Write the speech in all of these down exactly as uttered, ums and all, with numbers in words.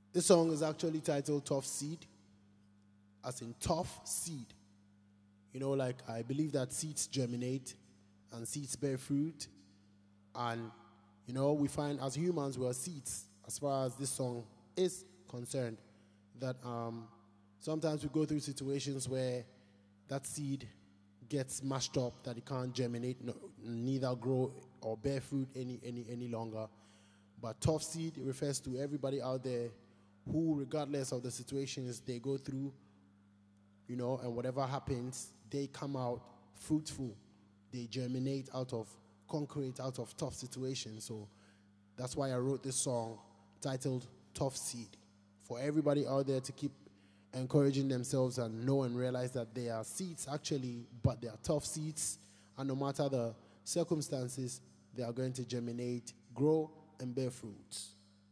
This song is actually titled Tough Seed, as in tough seed. You know, like I believe that seeds germinate and seeds bear fruit. And, you know, we find as humans we are seeds as far as this song is concerned. That um, sometimes we go through situations where that seed gets mashed up, that it can't germinate, no, neither grow or bear fruit any, any, any longer. But tough seed refers to everybody out there who, regardless of the situations they go through, you know, and whatever happens, they come out fruitful. They germinate out of concrete, out of tough situations. So that's why I wrote this song titled Tough Seed. For everybody out there to keep encouraging themselves and know and realize that they are seeds actually, but they are tough seeds. And no matter the circumstances, they are going to germinate, grow, and bear fruits.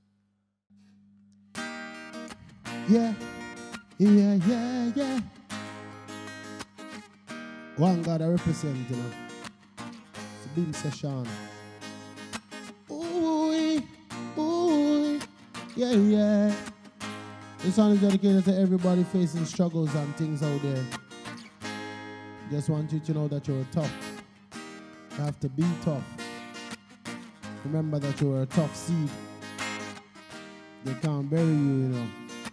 Yeah, yeah, yeah, yeah. One God I represent, you know. It's a beam session. Ooh, ooh, yeah, yeah. This song is dedicated to everybody facing struggles and things out there. Just want you to know that you're tough. You have to be tough. Remember that you're a tough seed. They can't bury you, you know.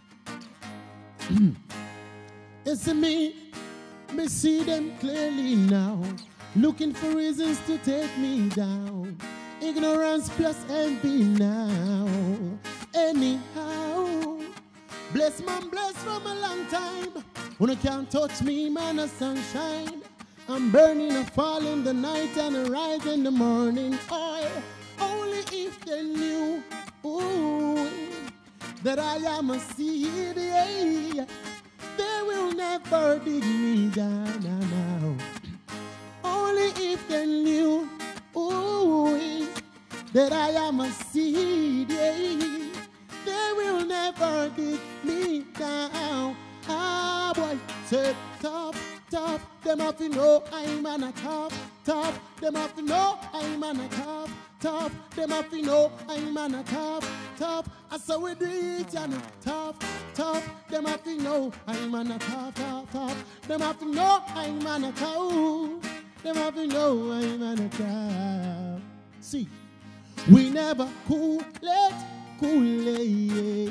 It's me, me see them clearly now, looking for reasons to take me down. Ignorance plus envy now. Anyhow, bless man, bless from a long time. When you can't touch me, man, a sunshine. I'm burning, I fall in the night and I rise in the morning. Oh, only if they knew, ooh, that I am a seed, yeah. They will never dig me down now. Only if they knew, ooh, that I am a seed, yeah. They will never dig me down. Ah, boy, say top, top. Them have to know I'm on a top, top. Them have to know I'm on a top, top. Them have to know I'm on a top, top. I saw we do it on a top, top. Them have to know I'm on a top, top, top. Them have to know I'm on a top. Them have to know I'm on a top. See, we never cool it, cool it.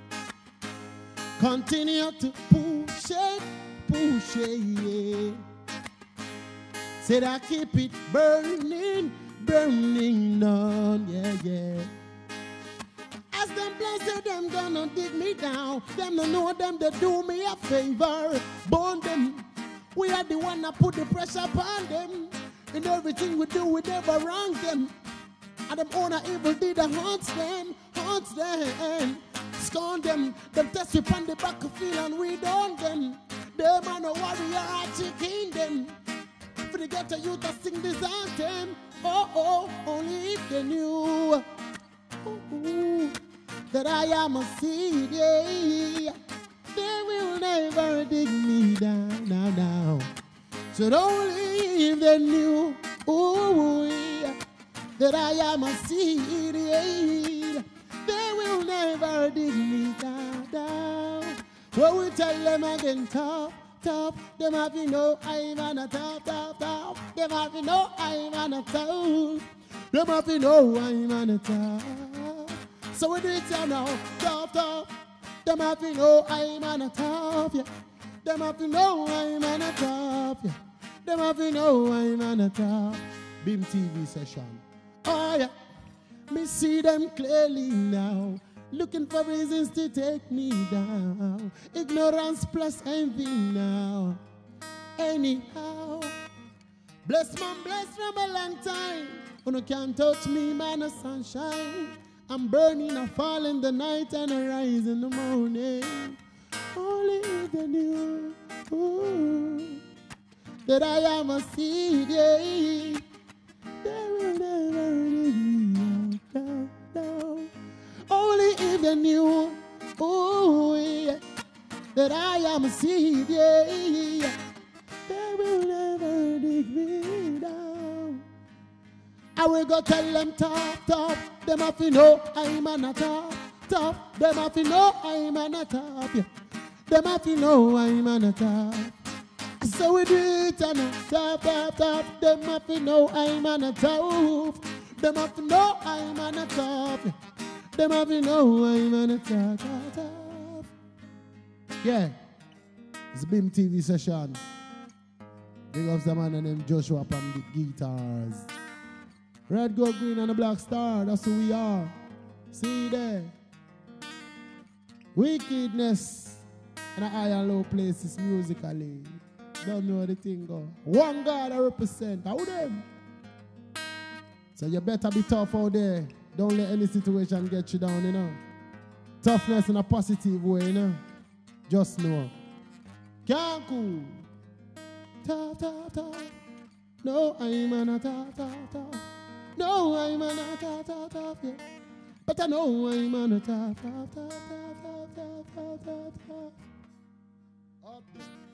Continue to push it, push it. Said I keep it burning, burning on, yeah, yeah. As them blessed, them gonna dig me down. Them don't know them, they do me a favor. Burn them. We are the one that put the pressure upon them. In everything we do, we never wrong them. And them owner evil did the haunts them, haunts them. Scorn them, them test whip on the battlefield and we don't them. Them are no warrior, I chicken them. For the ghetto youth to sing this anthem. Oh, oh, only if they knew, ooh, that I am a seed, yeah. They will never dig me down, now, now. So only if they knew, ooh, yeah, that I am a seed, yeah. They will never dig me down, down. Well, we tell them again, top, top. Them have to know I'm on a top, top, top. Them have to know I'm on a top. Them have to know I'm on a top. So we do it now, top, top. Them have to know I'm on a top, yeah. Them have to know I'm on a top, yeah. Them have to know I'm on a top. Beam T V session. Oh, yeah. Me see them clearly now, looking for reasons to take me down. Ignorance plus envy now. Anyhow, bless man, bless from a long time. When you can't touch me, man, a sunshine. I'm burning, I fall in the night and I rise in the morning. Only if they knew, ooh, that I am a seed, yeah. They will never leave me down, down. Only if they knew, ooh, yeah, that I am a seed, yeah. They will never dig me down. I will go tell them top, top. Them have to know I'm on a top, top. Them have to know I'm on the top. Yeah. Them have to know I'm on the top. So we do it on the top, top, top. Them have to know I'm on the top. Them have to know I'm on the top. Yeah. Them have to know I'm on the top, top, top. Yeah. It's B I M T V session. Big ups the man and them Joshua up on the guitars. Red, gold, green, and the black star. That's who we are. See there. Wickedness in the high and low places musically. Don't know the thing go. One God I represent. How them? So you better be tough out there. Don't let any situation get you down, you know. Toughness in a positive way, you know. Just know. Can't cool. Ta ta ta. No, I'm on a ta ta ta. No, I'm on a ta ta ta. Yeah. But I know I'm on a ta ta ta ta ta ta ta ta ta. Up there.